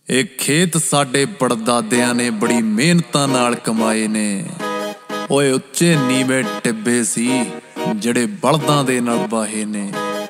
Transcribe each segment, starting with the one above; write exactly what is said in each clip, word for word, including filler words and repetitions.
ਇਹ ਖੇਤ ਸਾਡੇ ਪੜਦਾਦਿਆਂ ਨੇ ਬੜੀ ਮਿਹਨਤਾਂ ਨਾਲ ਕਮਾਏ ਨੇ। ਓਏ ਉੱਚੇ ਨੀਵੇਂ ਟਿੱਬੇ ਸੀ ਜਿਹੜੇ ਬਲਦਾਂ ਦੇ ਨਾਲ ਵਾਹੇ ਨੇ।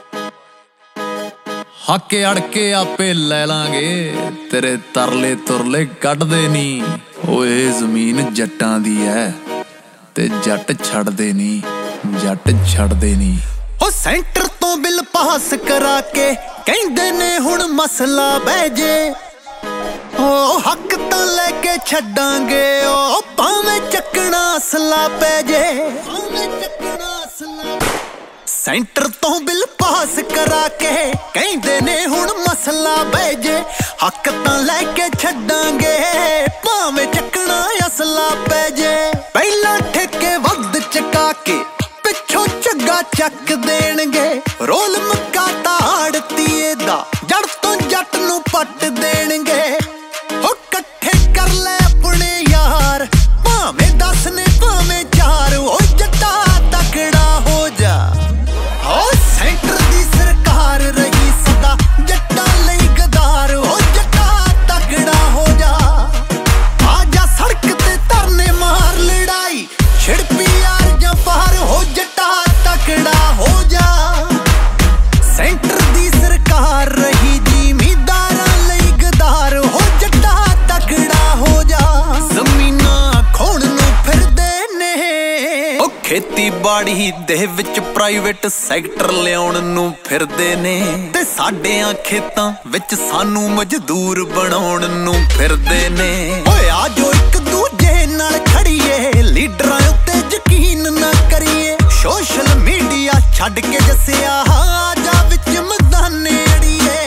ਹੱਕ ਅੜ ਕੇ ਆਪੇ ਲੈ ਲਾਂਗੇ, ਤੇਰੇ ਤਰਲੇ ਤੁਰਲੇ ਕੱਢਦੇ ਨੀ। ਓਏ ਜ਼ਮੀਨ ਜੱਟਾਂ ਦੀ ਐ ਤੇ ਜੱਟ ਛੱਡਦੇ ਨੀ, ਜੱਟ ਛੱਡਦੇ ਨੀ। ਉਹ ਸੈਂਟਰ ਤੋਂ ਬਿੱਲ ਪਾਸ ਕਰਾ ਕੇ ਕਹਿੰਦੇ ਨੇ ਹੁਣ ਮਸਲਾ ਬਹਿ ਜੇ। ਉਹ ਹੱਕ ਤਾਂ ਲੈ ਕੇ ਛੱਡਾਂਗੇ, ਉਹ ਭਾਵੇਂ ਚੱਕਣਾ ਅਸਲਾ ਪੈ ਜੇ। ਭਾਵੇਂ ਚੱਕਣਾ ਅਸਲਾ ਸੈਂਟਰ ਤੋਂ ਬਿੱਲ ਪਾਸ ਕਰਾ ਕੇ ਕਹਿੰਦੇ ਨੇ ਹੁਣ ਮਸਲਾ ਬਹਿ ਜੇ। ਹੱਕ ਤਾਂ ਲੈ ਕੇ ਛੱਡਾਂਗੇ, ਭਾਵੇਂ ਚੱਕਣਾ ਅਸਲਾ ਪੈ ਜੇ। ਪਹਿਲਾਂ ਠੇਕੇ ਵੱਧ ਚਕਾ ਕੇ ਪਿੱਛੋਂ ਝੱਗਾ ਚੱਕ ਦੇਣਗੇ। ਰੋਲ ਮੱਕਾ ਤਾੜਤੀਏ ਦਾ ਜੜ ਤੋਂ ਜੱਟ ਨੂੰ ਪੱਟ ਦੇਣਗੇ। ਉਹ ਇਕੱਠੇ ਕਰ ਲੈ ਆਪਣੇ ਯਾਰ, ਭਾਵੇਂ ਦਸ ਨੇ ਭਾਵੇਂ ਚਾਰ। ਉਹ ਜੱਟਾ ਤਕੜਾ ਹੋ ਜਾ, ਉਹ ਸੈਂਟਰ ਦੀ ਸਰਕਾਰ ਰਹੀ ਸਦਾ ਜੱਟਾਂ ਲਈ ਗਦਾਰ। ਉਹ ਜੱਟਾ ਤਕੜਾ ਹੋ ਜਾ, ਆ ਜਾ ਸੜਕ ਤੇ ਧਰਨੇ ਮਾਰ ਲੜਾਈ ਛਿੜ ਪੀ ਯਾਰ ਜਾਂ ਪਾਰ। ਹੋ ਜੱਟਾ ਤਕੜਾ ਹੋ ਜਾ, ਸੈਂਟਰ ਦੀ ਸਰਕਾਰ ਰਹੀ ਜ਼ਿਮੀਂਦਾਰਾਂ ਲਈ ਗਦਾਰ। ਹੋ ਜੱਟਾ ਤਕੜਾ ਹੋ ਜਾ, ਜ਼ਮੀਨਾਂ ਖੋਣ ਨੂੰ ਫਿਰਦੇ ਨੇ। ਉਹ ਖੇਤੀਬਾੜੀ ਦੇ ਵਿੱਚ ਪ੍ਰਾਈਵੇਟ ਸੈਕਟਰ ਲਿਆਉਣ ਨੂੰ ਫਿਰਦੇ ਨੇ, ਤੇ ਸਾਡਿਆਂ ਖੇਤਾਂ ਵਿੱਚ ਸਾਨੂੰ ਮਜ਼ਦੂਰ ਬਣਾਉਣ ਨੂੰ ਫਿਰਦੇ ਨੇ। ਓਏ ਆ ਜੋ ਇੱਕ ਦੂਜੇ ਨਾਲ ਖੜੀਏ, ਲੀਡਰਾਂ ਉੱਤੇ ਯਕੀਨ ਨਾ ਕਰੀਏ। ਸੋਸ਼ਲ ਮੀਡੀਆ ਛੱਡ ਕੇ ਜੱਸਿਆ ਆ ਜਾ ਵਿੱਚ ਮੈਦਾਨੇ ਅੜੀਏ।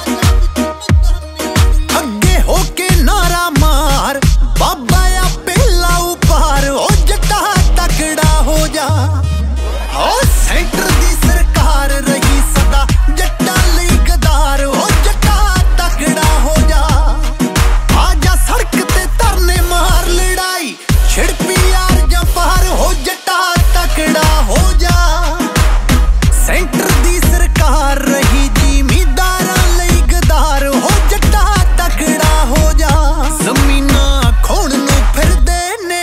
ਅੱਗੇ ਹੋ ਕੇ ਨਾਰਾ ਮਾਰ, ਬਾਬਾ ਆਪੇ ਲਾਊ ਪਾਰ। ਉਹ ਜੱਟਾ ਤਕੜਾ ਹੋ ਜਾ, ਉਹ ਸੈਂਟਰ ਦੀ ਸਰਕਾਰ ਰਹੀ ਸਦਾ ਜੱਟਾਂ ਲਈ ਗਦਾਰ। ਉਹ ਜੱਟਾ ਤਕੜਾ ਹੋ ਜਾ, ਆ ਜਾ ਸੜਕ ਤੇ ਧਰਨੇ ਮਾਰ ਲੜਾਈ ਛਿੜ ਪੀ ਯਾਰ ਜਾਂ ਪਾਰ। ਹੋ ਜੱਟਾ ਤਕੜਾ ਹੋ ਜਾ, ਸੈਂਟਰ ਦੀ ਸਰਕਾਰ ਰਹੀ ਜ਼ਿਮੀਂਦਾਰਾਂ ਲਈ ਗਦਾਰ। ਹੋ ਜੱਟਾ ਤਕੜਾ ਹੋ ਜਾ, ਜ਼ਮੀਨਾਂ ਖੋਣ ਨੂੰ ਫਿਰਦੇ ਨੇ।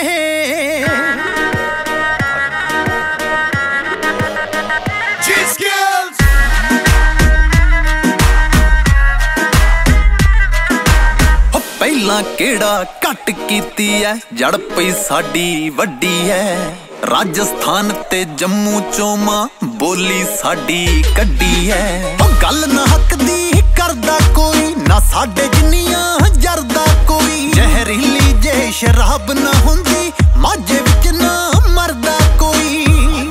ਪਹਿਲਾਂ ਕਿਹੜਾ ਘੱਟ ਕੀਤੀ ਐ, ਜੜ ਪਈ ਸਾਡੀ ਵੱਡੀ ਐ। ਰਾਜਸਥਾਨ ਤੇ ਜੰਮੂ ਚੋਂ ਮਾਂ ਬੋਲੀ ਸਾਡੀ ਕੱਢੀ ਐ। ਉਹ ਗੱਲ ਨਾ ਹੱਕ ਦੀ ਕਰਦਾ ਕੋਈ, ਨਾ ਸਾਡੇ ਜਿੰਨੀਆਂ ਜਰਦਾ ਕੋਈ। ਜ਼ਹਿਰੀਲੀ ਜੇ ਸ਼ਰਾਬ ਨਾ ਹੁੰਦੀ, ਮਾਝੇ ਵਿੱਚ ਨਾ ਮਰਦਾ ਕੋਈ।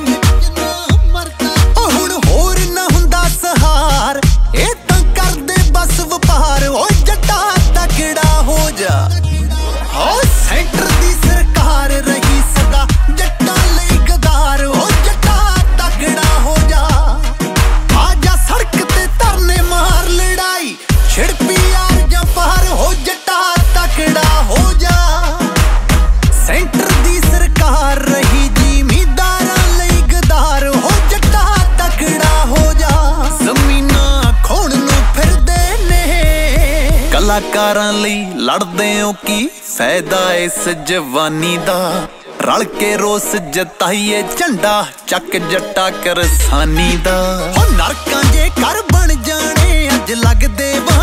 ਉਹ ਹੁਣ ਹੋਰ ਨਾ ਹੁੰਦਾ ਸਹਾਰ, ਇਹ ਤਾਂ ਕਰਦੇ ਬਸ ਵਪਾਰ। ਉਹ ਜੱਟਾ ਤਕੜਾ ਹੋ ਜਾ, ਉਹ ਸੈਂਟਰ ਦੀ ਸਰਕਾਰ ਰਹੀ ਸਦਾ ਜੱਟਾਂ ਲਈ ਗਦਾਰ। ਉਹ ਜੱਟਾ ਤਕੜਾ ਹੋ ਜਾ, ਆ ਜਾ ਸੜਕ ਤੇ ਧਰਨੇ ਮਾਰ ਲੜਾਈ ਛਿੜ ਪੀ ਯਾਰ ਜਾਂ ਪਾਰ। ਹੋ ਜੱਟਾ ਤਕੜਾ ਹੋ ਜਾ, ਸੈਂਟਰ ਦੀ ਸਰਕਾਰ ਰਹੀ ਜ਼ਿਮੀਂਦਾਰਾਂ ਲਈ ਗਦਾਰ। ਹੋ ਜੱਟਾ ਤਕੜਾ ਹੋ ਜਾ, ਜ਼ਮੀਨਾਂ ਖੋਣ ਨੂੰ ਫਿਰਦੇ ਨੇ। ਕਲਾਕਾਰਾਂ ਲਈ ਲੜਦੇ ਹੋ ਕੀ ਫਾਇਦਾ ਇਸ ਜਵਾਨੀ ਦਾ। ਰਲ ਕੇ ਰੋਸ ਜਤਾਈਏ ਝੰਡਾ ਚੱਕ ਜੱਟਾ ਕਿਰਸਾਨੀ ਦਾ। ਉਹ ਨਰਕਾਂ ਜੇ ਘਰ ਬਣ ਜਾਣੇ ਅੱਜ ਲੱਗਦੇ